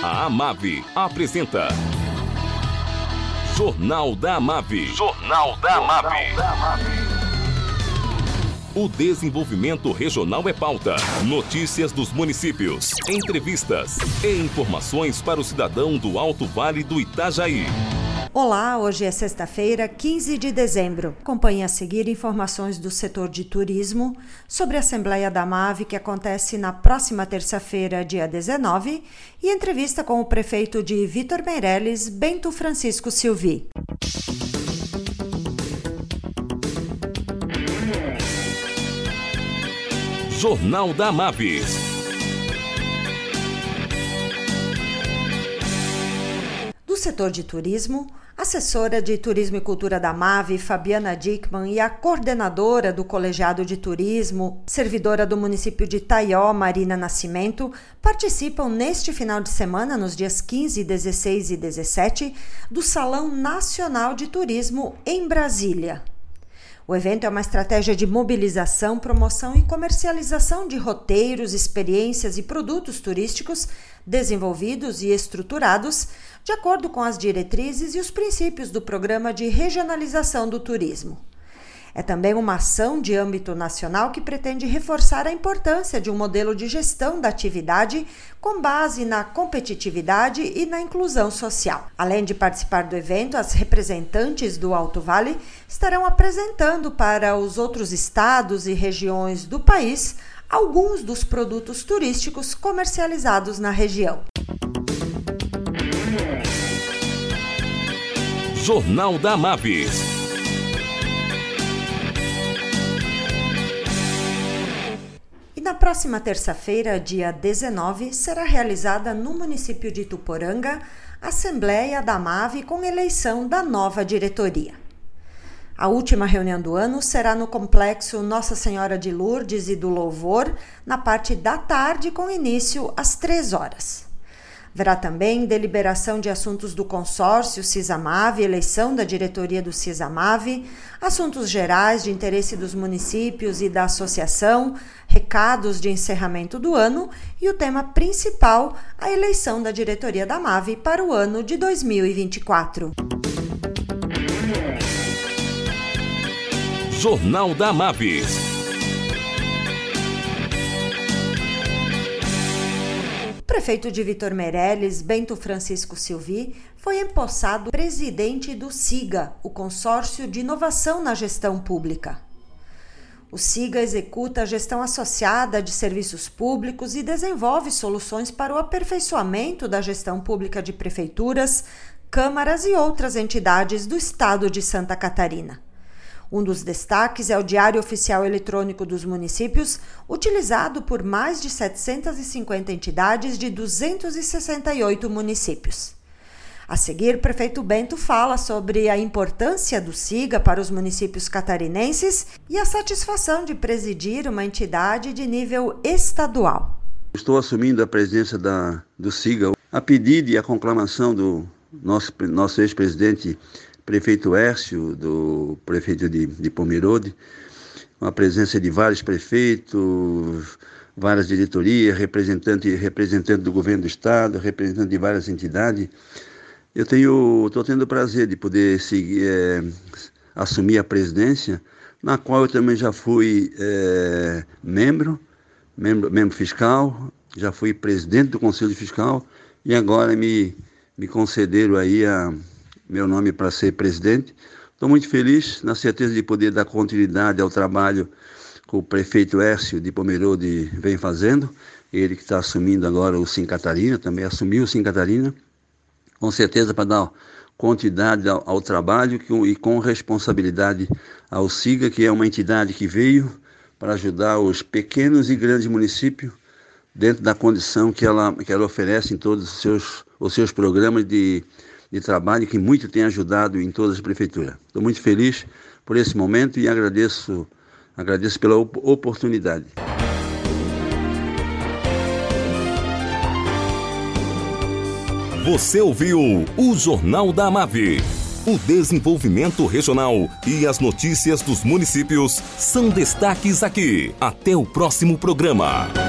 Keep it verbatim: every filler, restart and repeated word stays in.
A Amave apresenta Jornal da Amave. Jornal da Amave. O desenvolvimento regional é pauta. Notícias dos municípios, entrevistas e informações para o cidadão do Alto Vale do Itajaí. Olá, hoje é sexta-feira, quinze de dezembro. Acompanhe a seguir informações do setor de turismo sobre a Assembleia da Amave, que acontece na próxima terça-feira, dia dezenove, e entrevista com o prefeito de Vitor Meireles, Bento Francisco Silvi. Jornal da Amave. Do setor de turismo, a assessora de Turismo e Cultura da Amave, Fabiana Dickmann, e a coordenadora do Colegiado de Turismo, servidora do município de Taió, Marina Nascimento, participam neste final de semana, nos dias quinze, dezesseis e dezessete, do Salão Nacional de Turismo em Brasília. O evento é uma estratégia de mobilização, promoção e comercialização de roteiros, experiências e produtos turísticos desenvolvidos e estruturados de acordo com as diretrizes e os princípios do Programa de Regionalização do Turismo. É também uma ação de âmbito nacional que pretende reforçar a importância de um modelo de gestão da atividade com base na competitividade e na inclusão social. Além de participar do evento, as representantes do Alto Vale estarão apresentando para os outros estados e regiões do país alguns dos produtos turísticos comercializados na região. Jornal da Amave. Na próxima terça-feira, dia dezenove, será realizada no município de Ituporanga a Assembleia da Amave com eleição da nova diretoria. A última reunião do ano será no Complexo Nossa Senhora de Lourdes e do Louvor, na parte da tarde, com início às três horas. Haverá também deliberação de assuntos do consórcio CISAMAVE, eleição da diretoria do CISAMAVE, assuntos gerais de interesse dos municípios e da associação, recados de encerramento do ano e o tema principal, a eleição da diretoria da Amave para o ano de dois mil e vinte e quatro. Jornal da Amave. O prefeito de Vitor Meireles, Bento Francisco Silvi, foi empossado presidente do SIGA, o Consórcio de Inovação na Gestão Pública. O SIGA executa a gestão associada de serviços públicos e desenvolve soluções para o aperfeiçoamento da gestão pública de prefeituras, câmaras e outras entidades do estado de Santa Catarina. Um dos destaques é o Diário Oficial Eletrônico dos Municípios, utilizado por mais de setecentas e cinquenta entidades de duzentos e sessenta e oito municípios. A seguir, o prefeito Bento fala sobre a importância do SIGA para os municípios catarinenses e a satisfação de presidir uma entidade de nível estadual. Estou assumindo a presidência da, do SIGA a pedido e a conclamação do nosso, nosso ex-presidente prefeito Hércio, do prefeito de, de Pomerode, com a presença de vários prefeitos, várias diretorias, representantes representante do governo do estado, representante de várias entidades. Eu tenho, estou tendo o prazer de poder seguir, é, assumir a presidência, na qual eu também já fui é, membro, membro, membro fiscal, já fui presidente do Conselho Fiscal e agora me, me concederam aí a meu nome para ser presidente. Estou muito feliz, na certeza de poder dar continuidade ao trabalho que o prefeito Hércio de Pomerode vem fazendo, ele que está assumindo agora o Sim Catarina, também assumiu o Sim Catarina, com certeza para dar continuidade ao, ao trabalho que, e com responsabilidade ao SIGA, que é uma entidade que veio para ajudar os pequenos e grandes municípios dentro da condição que ela, que ela oferece em todos os seus, os seus programas de de trabalho que muito tem ajudado em todas as prefeituras. Estou muito feliz por esse momento e agradeço, agradeço pela op- oportunidade. Você ouviu o Jornal da Amave. O desenvolvimento regional e as notícias dos municípios são destaques aqui. Até o próximo programa.